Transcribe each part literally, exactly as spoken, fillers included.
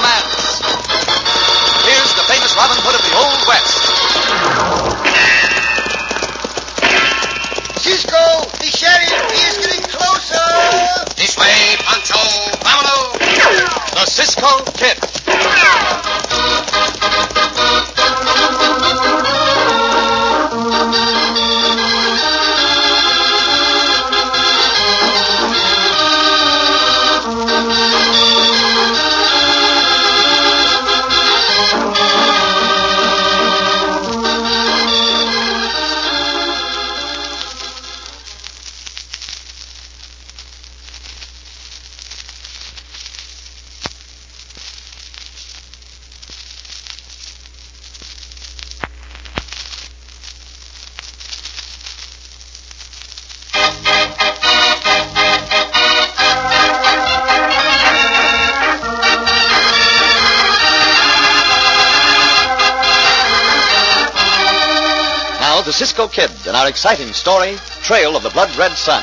romance. Here's the famous Robin Hood of the Old West. Cisco, the sheriff is getting closer. This way, Pancho. Vámonos. The Cisco Kid. The Cisco Kid and our exciting story, Trail of the Blood Red Sun.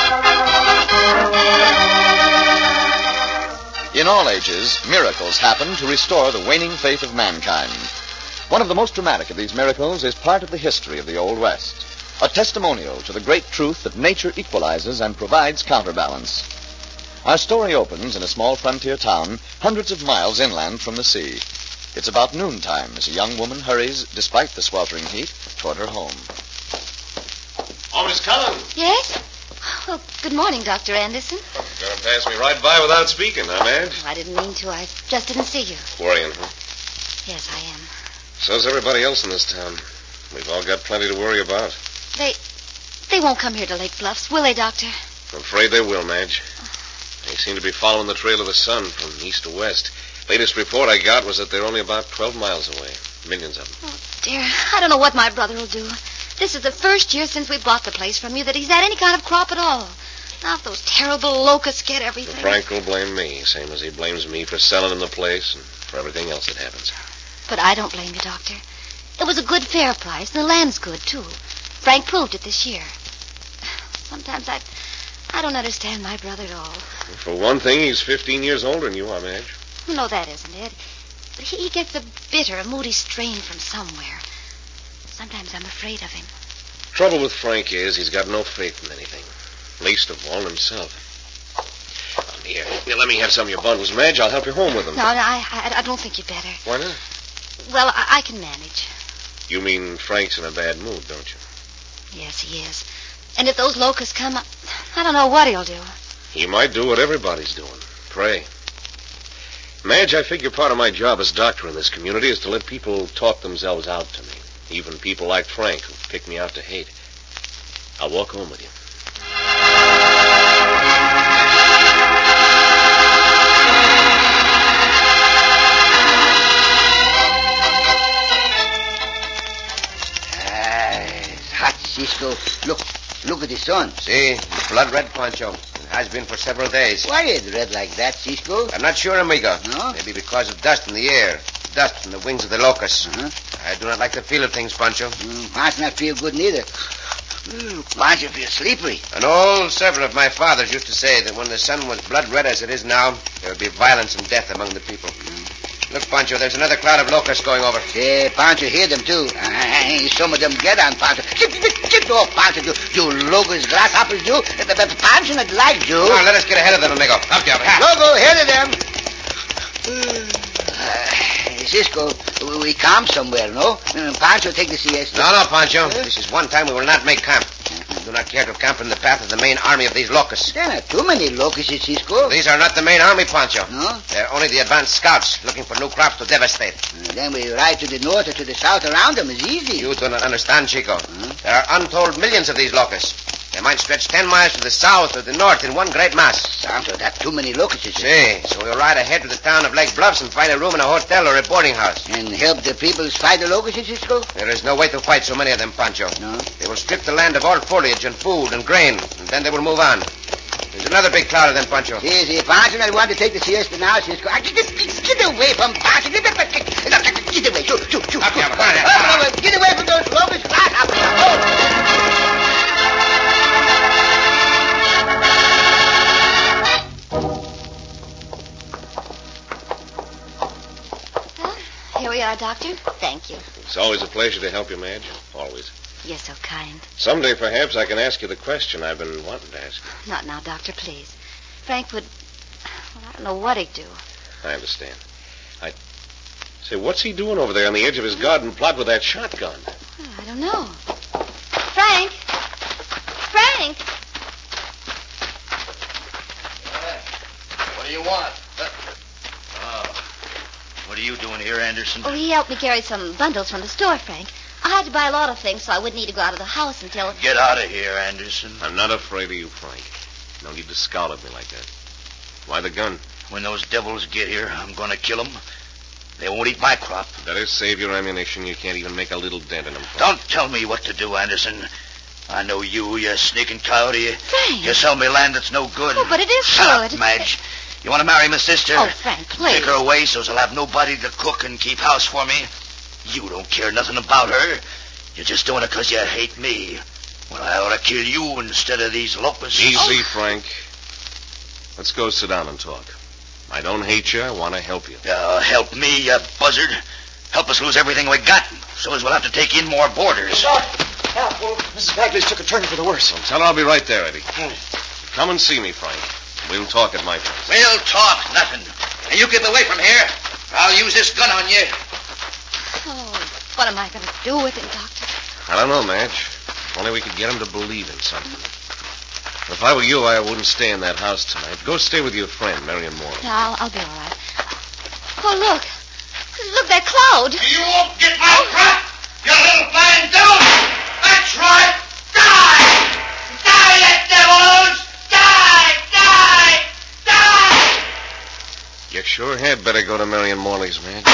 In all ages, miracles happen to restore the waning faith of mankind. One of the most dramatic of these miracles is part of the history of the Old West, a testimonial to the great truth that nature equalizes and provides counterbalance. Our story opens in a small frontier town hundreds of miles inland from the sea. It's about noontime as a young woman hurries, despite the sweltering heat, toward her home. Oh, Miss Cullen. Yes? Well, good morning, Doctor Anderson. Oh, you're going to pass me right by without speaking, huh, Madge? Oh, I didn't mean to. I just didn't see you. Worrying, huh? Yes, I am. So's everybody else in this town. We've all got plenty to worry about. They... they won't come here to Lake Bluffs, will they, Doctor? I'm afraid they will, Madge. They seem to be following the trail of the sun from east to west. Latest report I got was that they're only about twelve miles away. Millions of them. Oh, dear. I don't know what my brother will do. This is the first year since we bought the place from you that he's had any kind of crop at all. Now if those terrible locusts get everything... Frank will blame me, same as he blames me for selling him the place and for everything else that happens. But I don't blame you, Doctor. It was a good fair price, and the land's good, too. Frank proved it this year. Sometimes I... I don't understand my brother at all. For one thing, he's fifteen years older than you are, Madge. No, that isn't it. But he, he gets a bitter, a moody strain from somewhere. Sometimes I'm afraid of him. Trouble with Frank is he's got no faith in anything. Least of all himself. Oh, here, here, let me have some of your bundles, Madge. I'll help you home with them. No, no, I, I, I don't think you'd better. Why not? Well, I, I can manage. You mean Frank's in a bad mood, don't you? Yes, he is. And if those locusts come, I, I don't know what he'll do. He might do what everybody's doing. Pray. Madge, I figure part of my job as doctor in this community is to let people talk themselves out to me. Even people like Frank who pick me out to hate. I'll walk home with you. Ah, it's hot, Cisco. Look, look at the sun. See, blood red, Pancho. It has been for several days. Why is it red like that, Cisco? I'm not sure, amigo. No? Maybe because of dust in the air. Dust from the wings of the locusts. Uh-huh. I do not like the feel of things, Pancho. Mm, Pancho not feel good neither. Mm, Pancho feel slippery. An old servant of my father's used to say that when the sun was blood red as it is now, there would be violence and death among the people. Mm. Look, Pancho, there's another cloud of locusts going over. Yeah, Pancho hear them too. Uh, some of them get on Pancho. Get, get, get off, Pancho. You, you locust grasshoppers, you. Pancho not like you. Come on, let us get ahead of them, amigo. Up, you. Logo, ahead of them. Uh, Cisco, we camp somewhere, no? Uh, Pancho take the siesta. No, no, Pancho. This is one time we will not make camp. We do not care to camp in the path of the main army of these locusts. There are not too many locusts, Cisco. These are not the main army, Pancho. No? They're only the advanced scouts looking for new crops to devastate. Uh, then we ride to the north or to the south around them. It's easy. You do not understand, Chico. Hmm? There are untold millions of these locusts. They might stretch ten miles to the south or the north in one great mass. Santo, that's too many locusts. See, so we'll ride ahead to the town of Lake Bluffs and find a room in a hotel or a boarding house. And help the people fight the locusts, Cisco? There is no way to fight so many of them, Pancho. No? They will strip the land of all foliage and food and grain, and then they will move on. There's another big cloud of them, Pancho. Yes, if Pancho not want to take the siesta now, Cisco. Ah, Get, get, get away from Pancho. Get, get, get, get away. Shoot, shoot, shoot. Up, shoot. come on, come on, Oh, come on. no, no, get away from those locusts. Grasshoppers. Oh. Doctor. Thank you. It's always a pleasure to help you, Madge. Always. You're so kind. Someday, perhaps, I can ask you the question I've been wanting to ask you. Not now, Doctor, please. Frank would... Well, I don't know what he'd do. I understand. I... Say, what's he doing over there on the edge of his garden plot with that shotgun? Well, I don't know. Frank! Frank! What do you want? Uh, oh. What are you doing here, Anderson? Oh, he helped me carry some bundles from the store, Frank. I had to buy a lot of things, so I wouldn't need to go out of the house until... Get out of here, Anderson. I'm not afraid of you, Frank. No need to scowl at me like that. Why the gun? When those devils get here, I'm going to kill them. They won't eat my crop. Better save your ammunition. You can't even make a little dent in them. Don't tell me what to do, Anderson. I know you, you sneaking coyote. Frank! You sell me land that's no good. Oh, but it is Shut good. up, Madge. You want to marry my sister? Oh, Frank, please. Take her away so I'll have nobody to cook and keep house for me. You don't care nothing about her. You're just doing it because you hate me. Well, I ought to kill you instead of these locusts. Easy, Oh. Frank. Let's go sit down and talk. I don't hate you. I want to help you. Uh, help me, you buzzard. Help us lose everything we got, so as we'll have to take in more boarders. Help, well, Missus Bagley's took a turn for the worse. Well, tell her I'll be right there, Eddie. Come and see me, Frank. We'll talk at my place. We'll talk nothing. And you get away from here. I'll use this gun on you. Oh, what am I going to do with him, Doctor? I don't know, Madge. If only we could get him to believe in something. If I were you, I wouldn't stay in that house tonight. Go stay with your friend, Marion Moore. Yeah, I'll, I'll be all right. Oh, look. Look, that cloud. You won't get my crop, you little blind devil. That's right. Die! Die, you devils! Die! Die! Die! You sure had better go to Marion Morley's, Madge.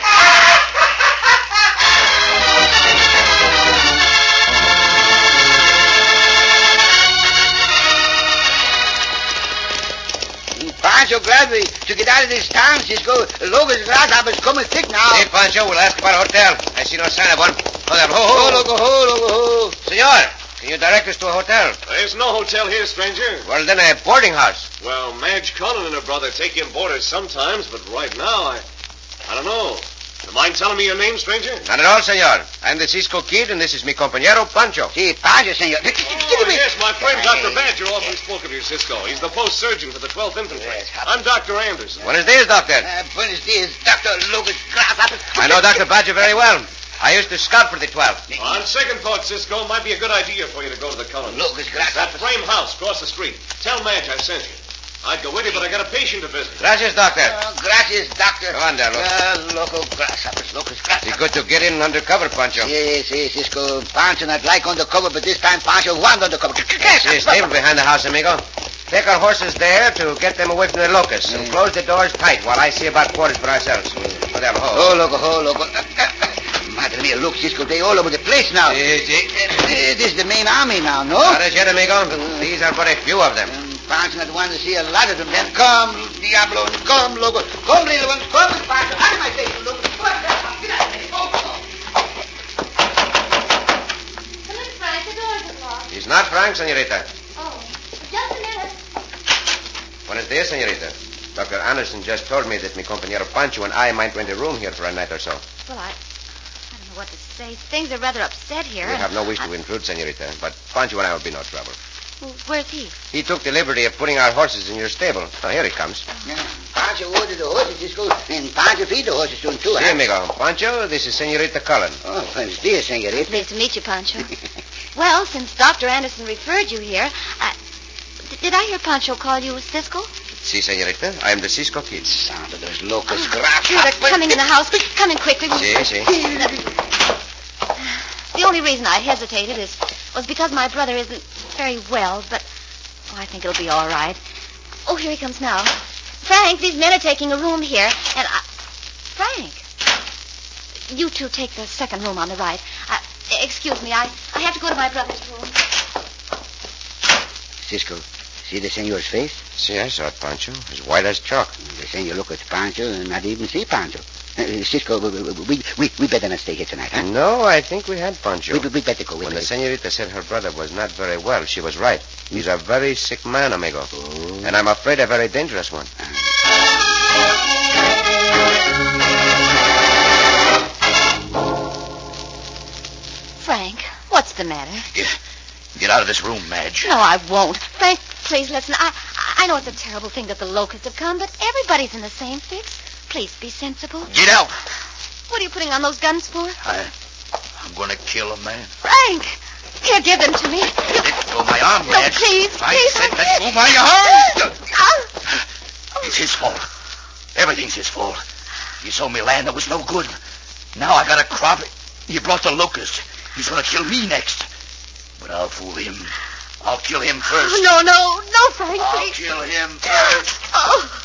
Pancho, glad we to get out of this town, Cisco. Logan's grasshopper's coming thick now. Hey, Pancho, we'll ask about a hotel. I see no sign of one. Hold on. Ho, Ho, ho. loco, ho, loco, ho. Senor, can you direct us to a hotel? There's no hotel here, stranger. Well, then a boarding house. Well, Madge Cullen and her brother take in boarders sometimes, but right now, I... I don't know. You mind telling me your name, stranger? Not at all, senor. I'm the Cisco Kid, and this is mi compañero, Pancho. Si, Pancho, senor. Get Oh, away. yes, my friend Doctor Badger often spoke of you, Cisco. He's the post surgeon for the twelfth Infantry. I'm Doctor Anderson. Buenos dias, doctor. Uh, buenos dias, Doctor Logan's grasshopper. I know Doctor Badger very well. I used to scout for the twelfth. On second thought, Cisco, it might be a good idea for you to go to the Cullens. Logan's That grasshopper. frame house across the street. Tell Madge I sent you. I'd go with you, but I got a patient to visit. Gracias, doctor. Uh, gracias, Doctor. Come on, there, look. Uh, loco grasshoppers, locus Be grasshoppers. good to get in undercover, Pancho. Yes, yes, Cisco. Pancho not like undercover, but this time Pancho want undercover. See a stable behind the house, amigo. Take our horses there to get them away from the locusts, and close the doors tight while I see about quarters for ourselves. Go down, ho. Oh, loco, oh, loco. Madre mia, look, Cisco, they all over the place now. See, see. Uh, this is the main army now, no? Not as yet, amigo. These are but a few of them. Um, Pancho not want to see a lot of them. Then come, Diablo, come, loco. Come, little ones, come, Pancho. Out of my face, loco. Come on, get out of here. Go, go. Come in, Frank. The doors are locked. He's not Frank, senorita. Oh, just a minute. Buenos dias, senorita. Doctor Anderson just told me that mi compañero Pancho and I might rent a room here for a night or so. Well, I... I don't know what to say. Things are rather upset here. We and have no wish I- to intrude, senorita, but Pancho and I will be no trouble. Well, where's he? He took the liberty of putting our horses in your stable. Oh, here he comes. Yeah. Pancho ordered the horses, Cisco, and Pancho feed the horses to him, too, See, huh? amigo. Pancho, this is Senorita Cullen. Oh, buenos dias, senorita. Pleased to meet you, Pancho. Well, since Doctor Anderson referred you here, I... D- did I hear Pancho call you Cisco? Si, senorita. I am the Cisco Kid. Sound of those locusts, Here, grasshoppers. they're coming in the house. Come in quickly. Si, si. The only reason I hesitated is was because my brother isn't very well, but oh, I think it'll be all right. Oh, here he comes now. Frank, these men are taking a room here, and I... Frank, you two take the second room on the right. Uh, excuse me, I, I have to go to my brother's room. Cisco, see the senor's face? Si, I saw it, Pancho. As white as chalk. The senor look at Pancho and not even see Pancho. Uh, Cisco, we, we, we, we better not stay here tonight, huh? No, I think we had Pancho. We, we, we better go. We When the better- senorita said her brother was not very well, she was right. He's a very sick man, amigo. Oh. And I'm afraid a very dangerous one. What's the matter? Get, get out of this room, Madge. No, I won't. Frank, please listen. I I know it's a terrible thing that the locusts have come, but everybody's in the same fix. Please be sensible. Get out. What are you putting on those guns for? I, I'm going to kill a man. Frank! Here, give them to me. You... Let go of my arm, No, Madge. please, I please. said don't let get- go of my arm. Ah! It's his fault. Everything's his fault. He sold me land that was no good. Now I got a crop. He brought the locust. He's going to kill me next. But I'll fool him. I'll kill him first. Oh, no, no, no, Frank, I'll please. kill him first. Oh.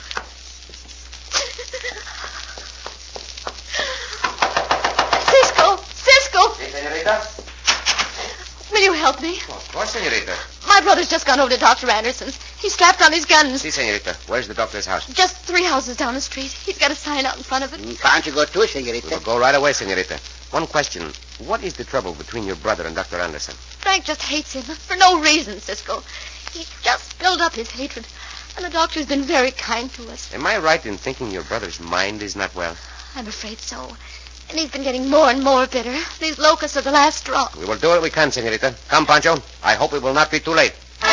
Cisco, Cisco, Si, senorita? will you help me? Of course, senorita. My brother's just gone over to Doctor Anderson's. He's strapped on his guns. Si, senorita. Where's the doctor's house? Just three houses down the street. He's got a sign out in front of it. Pancho, go too, We senorita. will go right away, senorita. One question. What is the trouble between your brother and Doctor Anderson? Frank just hates him for no reason, Cisco. He just built up his hatred, and the doctor's been very kind to us. Am I right in thinking your brother's mind is not well? I'm afraid so. And he's been getting more and more bitter. These locusts are the last straw. We will do what we can, senorita. Come, Pancho. I hope it will not be too late.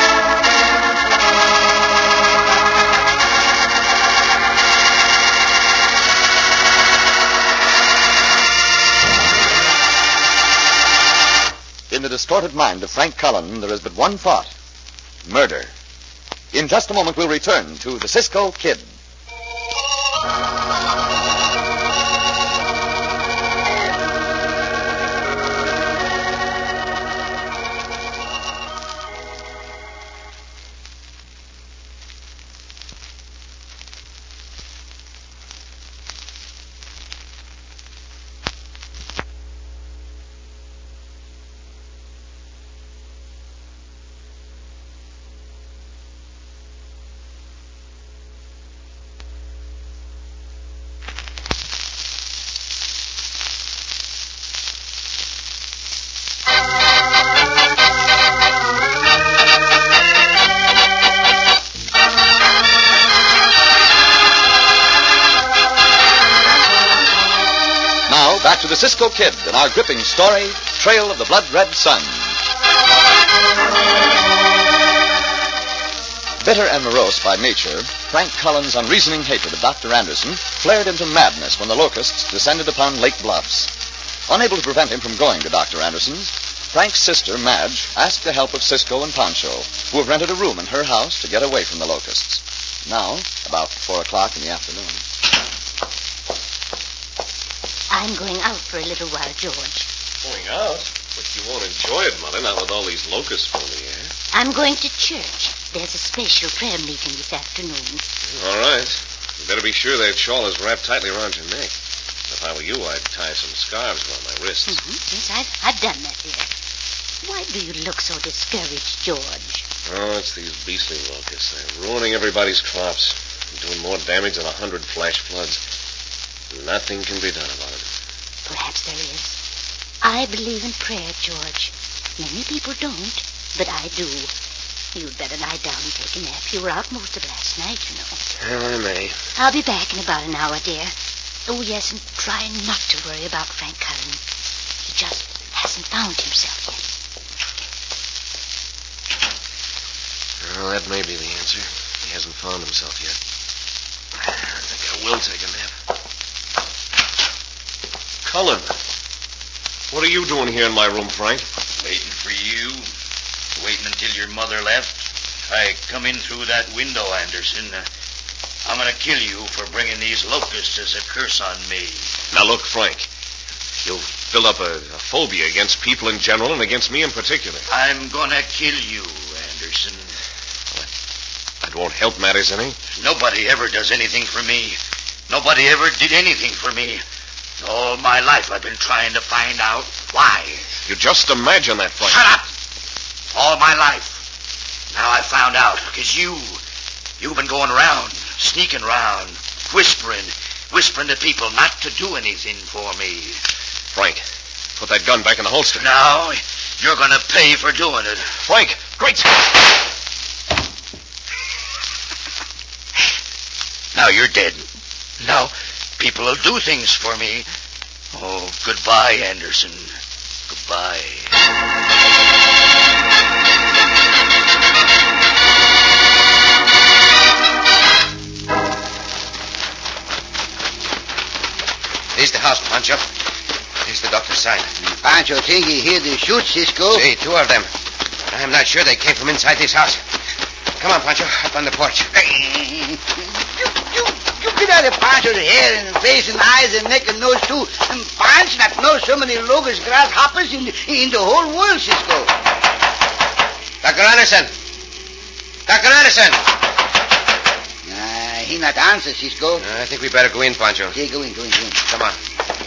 In the distorted mind of Frank Cullen, there is but one thought. Murder. In just a moment, we'll return to the Cisco Kid. Back to the Cisco Kid in our gripping story, Trail of the Blood Red Sun. Bitter and morose by nature, Frank Cullen's unreasoning hatred of Doctor Anderson flared into madness when the locusts descended upon Lake Bluffs. Unable to prevent him from going to Doctor Anderson's, Frank's sister, Madge, asked the help of Cisco and Pancho, who have rented a room in her house to get away from the locusts. Now, about four o'clock in the afternoon. I'm going out for a little while, George. Going out? But you won't enjoy it, Mother, now with all these locusts full in the air. I'm going to church. There's a special prayer meeting this afternoon. All right. You better be sure that shawl is wrapped tightly around your neck. If I were you, I'd tie some scarves around my wrists. Mm-hmm. Yes, I've, I've done that, dear. Why do you look so discouraged, George? Oh, it's these beastly locusts. They're ruining everybody's crops. They're doing more damage than a hundred flash floods. Nothing can be done about it. Perhaps there is. I believe in prayer, George. Many people don't, but I do. You'd better lie down and take a nap. You were out most of last night, you know. Well, I may. I'll be back in about an hour, dear. Oh, yes, and try not to worry about Frank Cullen. He just hasn't found himself yet. Well, that may be the answer. He hasn't found himself yet. I think I will take a nap. Cullen, what are you doing here in my room, Frank? Waiting for you. Waiting until your mother left. I come in through that window, Anderson. Uh, I'm going to kill you for bringing these locusts as a curse on me. Now, look, Frank. You've built up a, a phobia against people in general and against me in particular. I'm going to kill you, Anderson. That won't help matters any. Nobody ever does anything for me. Nobody ever did anything for me. All my life I've been trying to find out why. You just imagine that, Frank. Shut up! All my life. Now I found out, because you, you've been going around, sneaking around, whispering, whispering to people not to do anything for me. Frank, put that gun back in the holster. Now, you're going to pay for doing it. Frank, great Scott! Now you're dead. Now, people will do things for me. Oh, goodbye, Anderson. Goodbye. There's the house, Pancho. There's the doctor's sign. Pancho think he hear the shoot, Cisco. See, two of them. But I'm not sure they came from inside this house. Come on, Pancho, up on the porch. You, you, you get out of Pancho's hair and face and eyes and neck and nose, too. And Pancho not know so many locust grasshoppers in the, in the whole world, Cisco. Doctor Anderson. Doctor Anderson. Uh, he not answer, Cisco. Uh, I think we better go in, Pancho. Okay, go in, go in, go in. Come on.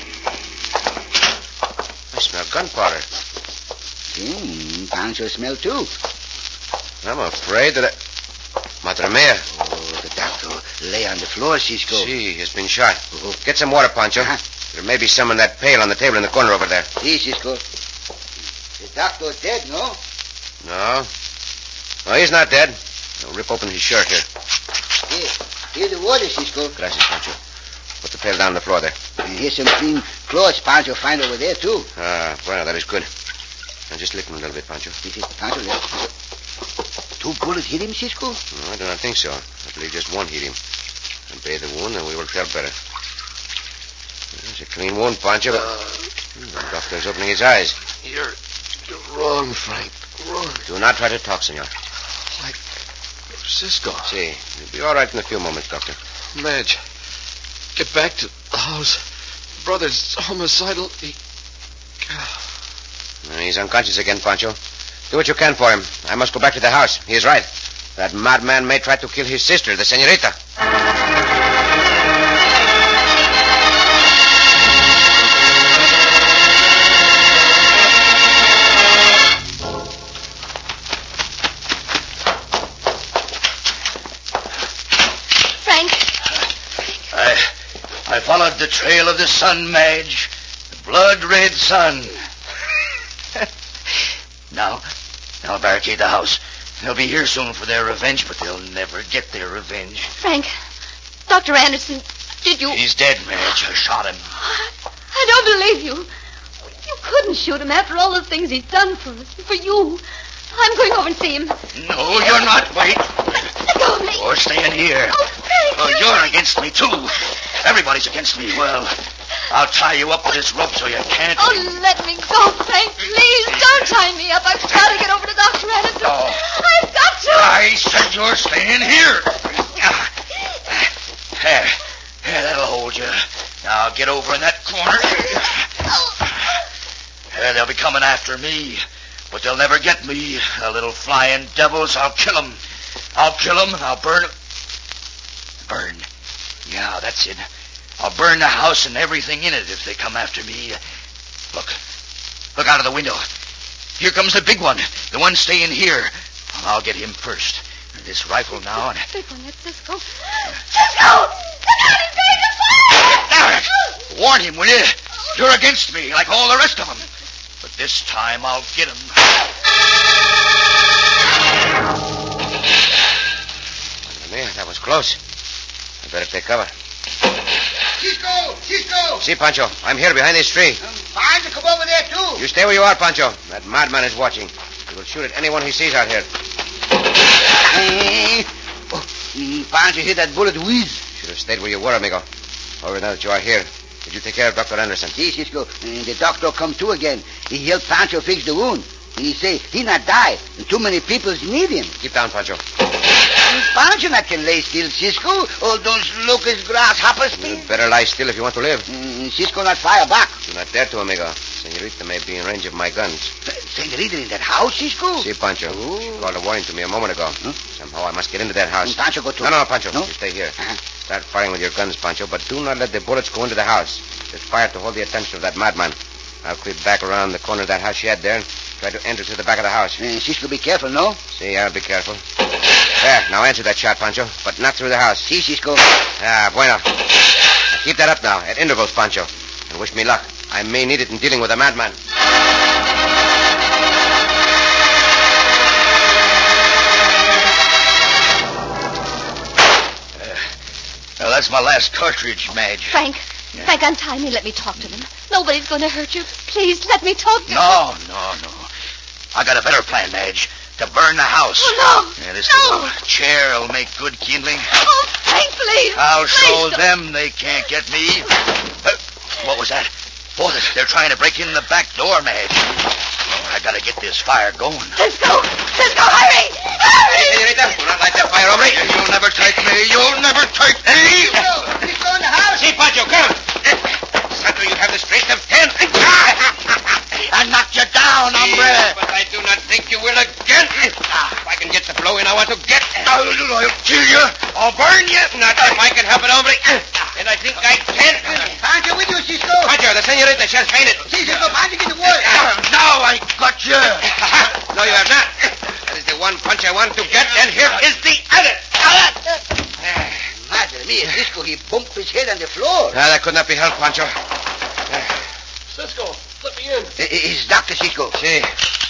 I smell gunpowder. Hmm, Pancho smell, too. I'm afraid that I... Madre mia. Oh, the doctor lay on the floor, Cisco. See, he's been shot. Get some water, Pancho. Uh-huh. There may be some in that pail on the table in the corner over there. See, Cisco. The doctor dead, no? No. No, he's not dead. I'll rip open his shirt here. Here, here's the water, Cisco. Gracias, Pancho. Put the pail down on the floor there. And here's some clean clothes Pancho find over there, too. Ah, well, that is good. Now, just lick him a little bit, Pancho. Pancho, let Two bullets hit him, Cisco? No, I do not think so. I believe just one hit him. And bathe the wound, and we will tell better. It's a clean wound, Pancho. But the doctor's opening his eyes. You're, you're wrong, Frank. Wrong. Do not try to talk, senor. Like Cisco. See, you'll be all right in a few moments, Doctor. Madge, get back to the house. Brother's homicidal. He... He's unconscious again, Pancho. Do what you can for him. I must go back to the house. He is right. That madman may try to kill his sister, the senorita. Frank. I, I followed the trail of the sun, Madge. The blood-red sun. Now, now barricade the house. They'll be here soon for their revenge, but they'll never get their revenge. Frank, Doctor Anderson, did you... He's dead, Madge. I shot him. I don't believe you. You couldn't shoot him after all the things he's done for us, for you. I'm going over and see him. No, you're not. Wait. Let go of me. You're staying here. Oh, Frank. Oh, you're against me, too. Everybody's against me. Well, I'll tie you up with this rope so you can't... Oh, let me go, Frank. Please, don't tie me up. I've got to get over to Doctor Anderson. No. I've got to. I said you're staying here. There. There, that'll hold you. Now get over in that corner. There, they'll be coming after me. But they'll never get me. The little flying devils, I'll kill them. I'll kill them and I'll burn them. Burn. Yeah, that's it. I'll burn the house and everything in it if they come after me. Look. Look out of the window. Here comes the big one. The one staying here. I'll get him first. This rifle now. And... Big one, that's Cisco. Cisco! Look out, he's going to fire! Now, warn him, will you? You're against me, like all the rest of them. But this time I'll get him. Man, that was close. I better take cover. Cisco! Cisco! See, Pancho, I'm here behind this tree. Um, Pancho, come over there, too. You stay where you are, Pancho. That madman is watching. He will shoot at anyone he sees out here. Eh, oh, mm, Pancho hit that bullet whiz. Should have stayed where you were, amigo. However, now that you are here, did you take care of Doctor Anderson? See, Cisco, and the doctor come too again. He helped Pancho fix the wound. He say he not die, and too many people need him. Keep down, Pancho. And Pancho not can lay still, Cisco. All those locust grasshoppers. You better lie still if you want to live. Mm, Cisco not fire back. Do not dare to, amigo. Senorita may be in range of my guns. Senorita in that house, Cisco? See, Pancho. Oh. She called a warning to me a moment ago. Huh? Somehow I must get into that house. And Pancho go too. No, no, Pancho. No? You stay here. Uh-huh. Start firing with your guns, Pancho, but do not let the bullets go into the house. Just fire to hold the attention of that madman. I'll creep back around the corner of that house shed there and try to enter through the back of the house. Uh, Cisco, be careful, no? See, I'll be careful. There, now answer that shot, Pancho, but not through the house. See, Cisco. Ah, bueno. Now keep that up now, at intervals, Pancho. And wish me luck. I may need it in dealing with a madman. Uh, now, that's my last cartridge, Madge. Frank, yeah. Frank, untie me. Let me talk to them. Nobody's going to hurt you. Please, let me talk to No, no, no. I got a better plan, Madge. To burn the house. Oh, no. Yeah, this No. little chair will make good kindling. Oh, Frank, please. I'll show Please don't. them they can't get me. Uh, what was that? Oh, they're- they're trying to break in the back door, Madge. Oh, I gotta get this fire going. Cisco! Cisco, hurry! Hurry! Senorita, do not light that fire, hombre. You'll never take me. You'll never take me. He's going to the house. See, Pancho, come. Santo, you have the strength of ten. I knocked you down, hombre. But I do not think you will again. If I can get the blow in I want to get. I'll, I'll kill you. I'll burn you. Not if I can help it, hombre. And I think I can. Pancho with you, Cisco. Pancho, the senorita, she has fainted. See, Cisco, Pancho, get the word. Now I got you. No, you have not. That is the one punch I want to get, and here is the other. Madre mia, Cisco, he bumped his head on the floor. Ah, that could not be helped, Pancho. Cisco, let me in. It's Doctor Cisco. See.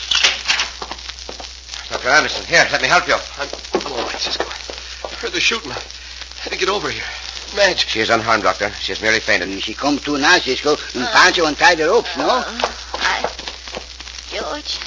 Doctor Anderson, here, let me help you. I'm, I'm all right, Cisco. I heard the shooting. I had to get over here. Madge. She is unharmed, Doctor. She has merely fainted. She come to now, Cisco, and Pancho untied the ropes, no? Uh, I... George.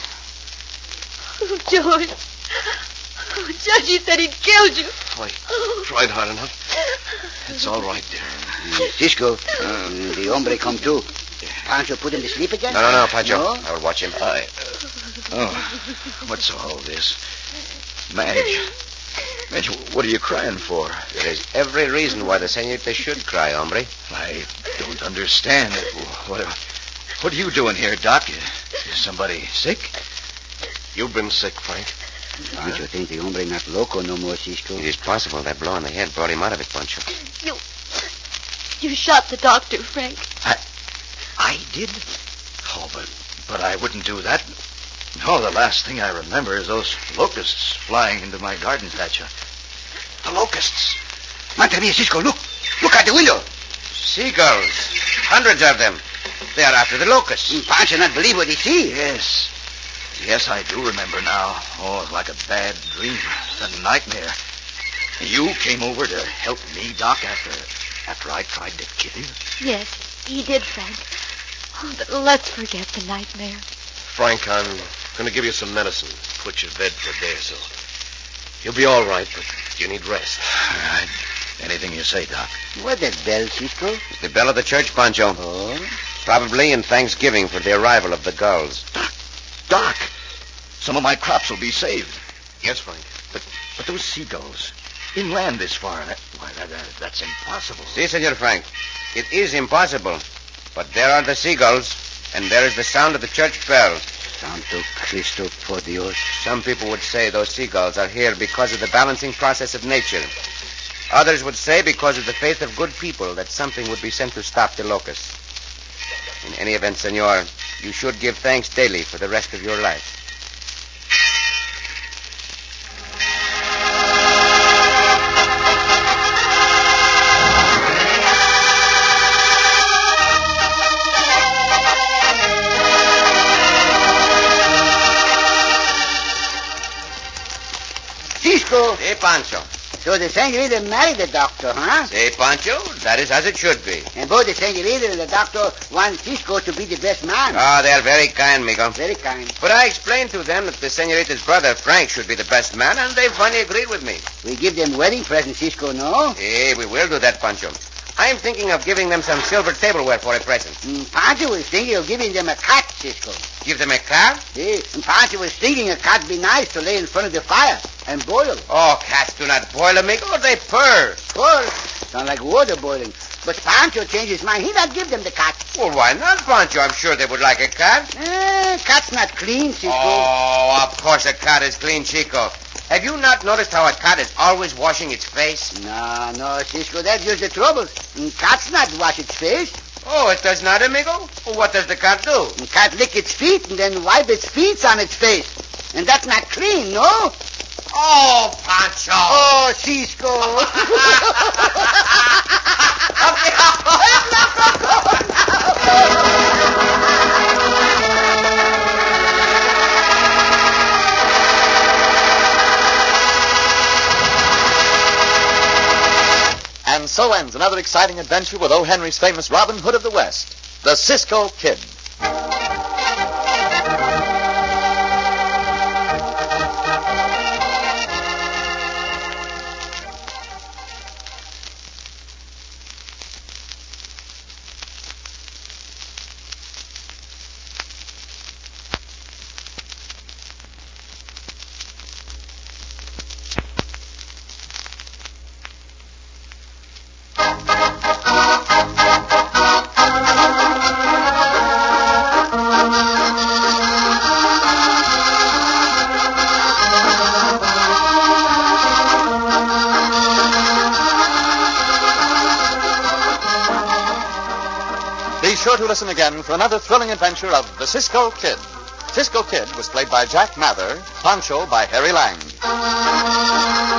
Oh, George. Oh, Judge, he said he'd killed you. I tried hard enough. It's all right, dear. Cisco, uh, the hombre come too. Pancho put him to sleep again? No, no, no, Pancho. No? I will watch him. I, uh, oh, what's all this? Madge. Madge, what are you crying for? There is every reason why the senorita should cry, hombre. I don't understand. What, what are you doing here, Doc? Is somebody sick? You've been sick, Frank. Pancho think the hombre not loco no more, Cisco. It is possible that blow on the head brought him out of it, Pancho. You... You shot the doctor, Frank. I did? Oh, but, but I wouldn't do that. No, the last thing I remember is those locusts flying into my garden patch. The locusts. Madre mia, Cisco, look. Look out the window. Seagulls. Hundreds of them. They are after the locusts. Mm, Pancho not believe what he see. Yes. Yes, I do remember now. Oh, like a bad dream. A nightmare. You came over to help me, Doc, after after I tried to kill you? Yes, he did, Frank. Oh, but let's forget the nightmare. Frank, I'm going to give you some medicine. Put you to bed for a day or so. You'll be all right, but you need rest. All right. Anything you say, Doc. What that bell, Cisco? It's the bell of the church, Pancho. Oh? Probably in thanksgiving for the arrival of the gulls. Doc, some of my crops will be saved. Yes, Frank. But but those seagulls, inland this far, that, why, that, that, that's impossible. Si, Senor Frank. It is impossible. But there are the seagulls, and there is the sound of the church bell. Santo Cristo por Dios. Some people would say those seagulls are here because of the balancing process of nature. Others would say because of the faith of good people that something would be sent to stop the locusts. In any event, Senor, you should give thanks daily for the rest of your life. Cisco, Si, Pancho. so the senorita married the doctor, huh? Si, Pancho. That is as it should be. And both the senorita and the doctor want Cisco to be the best man. Ah, they are very kind, Migo. Very kind. But I explained to them that the senorita's brother, Frank, should be the best man, and they finally agreed with me. We give them wedding present, Cisco, no? Eh, we will do that, Pancho. I'm thinking of giving them some silver tableware for a present. Mm, Pancho was thinking of giving them a cat, Cisco. Give them a cat? See, and Pancho was thinking a cat be nice to lay in front of the fire and boil. Oh, cats do not boil, amigo. They purr. Boil. Sound like water boiling. But Pancho changed his mind. He not give them the cat. Well, why not, Pancho? I'm sure they would like a cat. Eh, cat's not clean, Cisco. Oh, of course a cat is clean, Chico. Have you not noticed how a cat is always washing its face? No, no, Cisco, that's just the trouble. And cat's not wash its face. Oh, it does not, amigo? Well, what does the cat do? And cat lick its feet and then wipe its feet on its face. And that's not clean, no? Oh, Pancho. Oh, Cisco. And so ends another exciting adventure with O. Henry's famous Robin Hood of the West, the Cisco Kid. to listen again for another thrilling adventure of the Cisco Kid. Cisco Kid was played by Jack Mather, Pancho by Harry Lang.